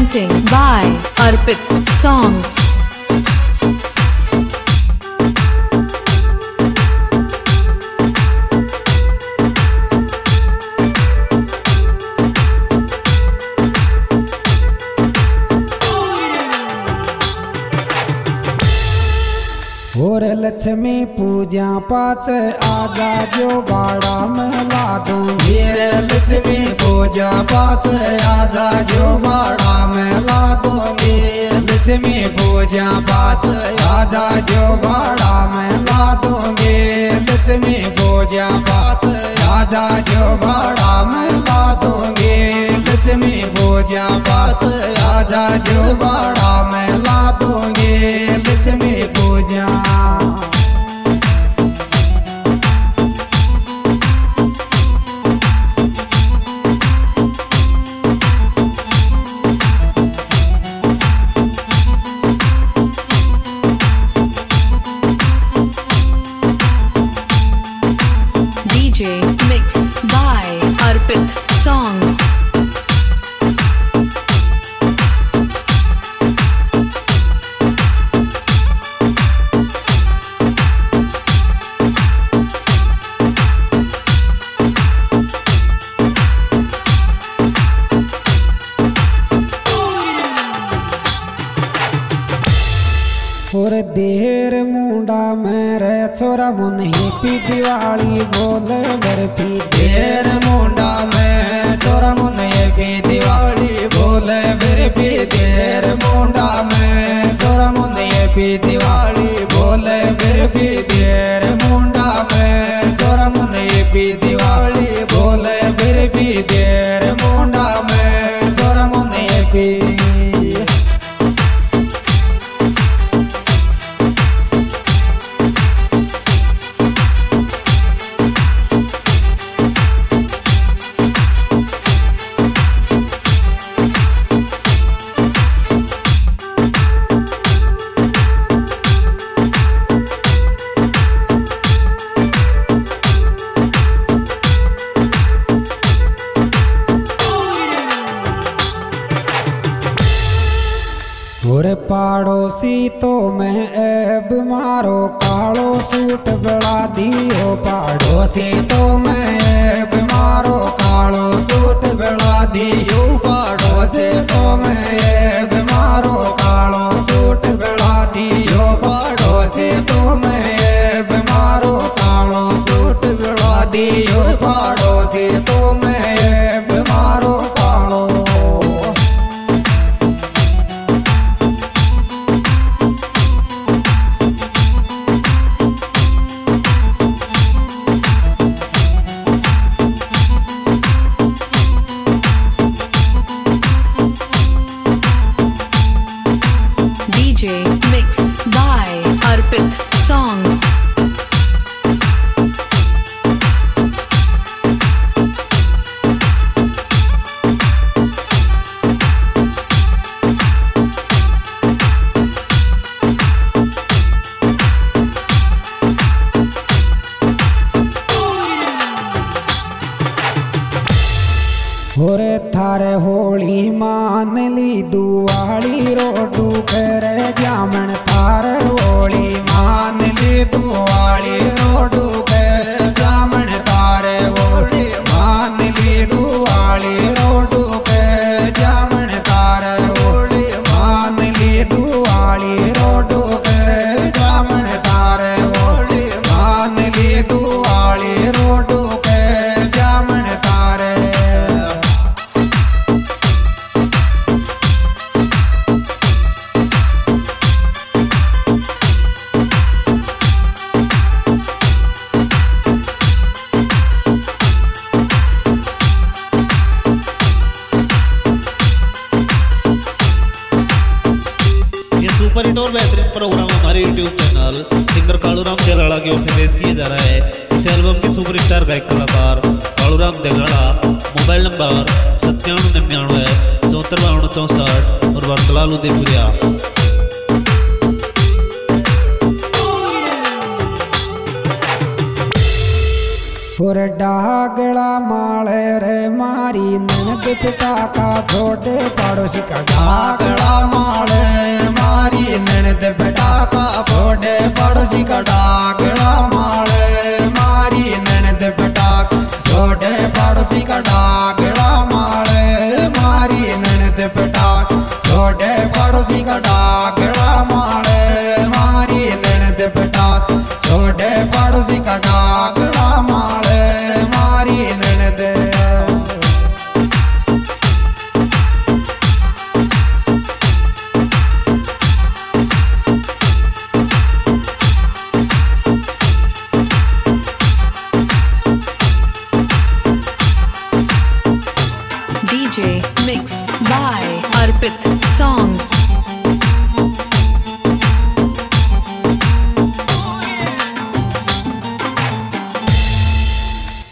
Presenting by Arpit Songs. और लक्ष्मी पूजा पाच आजा जो बाड़ा में ला दूंगी। लक्ष्मी पूजा पाच आजा जो बाड़ा में ला दूंगी। लक्ष्मी पूजा पाच आजा जो बाड़ा में ला दूंगी। लक्ष्मी पूजा पाच आजा जो बाड़ा में ला दूंगी। लक्ष्मी पूजा पाच आजा जो बाड़ा में ला दूंगी। लक्ष्मी पूजा DJ Mix by Arpit Songs. और देर मुंडा मेरे छोरा मुन्ही पी दिवाली बोल बर्फी। देर मुंडा में छोरा मुन्ही पी दिवाली बोल बर्फी। देर मुंडा में छोरा मुन्ही पी दिवाली बोल बर्फी। देर मुंडा में छोरा मुन्ही पी दिवाली बोल बर्फी। देर मुंडा में छोरा मुन्ही पी। और पाड़ोसी तो मैं ऐब मारो कालो सूट बड़ा दियो। पाड़ोसी तो मैं ऐब मारो कालो सूट बड़ा दियो। पाड़ोसी तो मैं ऐब मारो कालो सूट बड़ा दियो। पाड़ोसी तो मैं ऐब मारो कालो सूट बड़ा दियो। पाड़ोसी तो मैं ऐब मारो कालो। DJ Mix by Arpit Songs. और थारे होली मान ली दुआली रोडू करे जामन। थारे होली मान ली दुआली रोडू करे जामन। थारे होली मान ली दुआली रोडू करे जामन। थारे होली मान ली दुआली रोडू करे जामन। थारे होली मान ली दुआली रोडू करे जामन। तारे सुपर हिट और बेहतरीन प्रोग्राम हमारे YouTube channel singer Kaluram Degada की ओर से पेश किया जा रहा है। इस एल्बम के सुपरस्टार गायक कलाकार कालूराम देगड़ा। मोबाइल नंबर 9799 7452 64 और बरतलाल उदयपुरिया। और डागड़ा माले रे मारी ननद पिता का छोटे पड़ोसी का डागड़ा माले मारी ननद पिता का छोटे पड़ोसी का डागड़ा माले मारी ननद पिता छोटे पड़ोसी का डागड़ा माले मारी ननद पिता छोटे पड़ोसी का डागड़ा माले मारी ननद पिता छोटे पड़ोसी का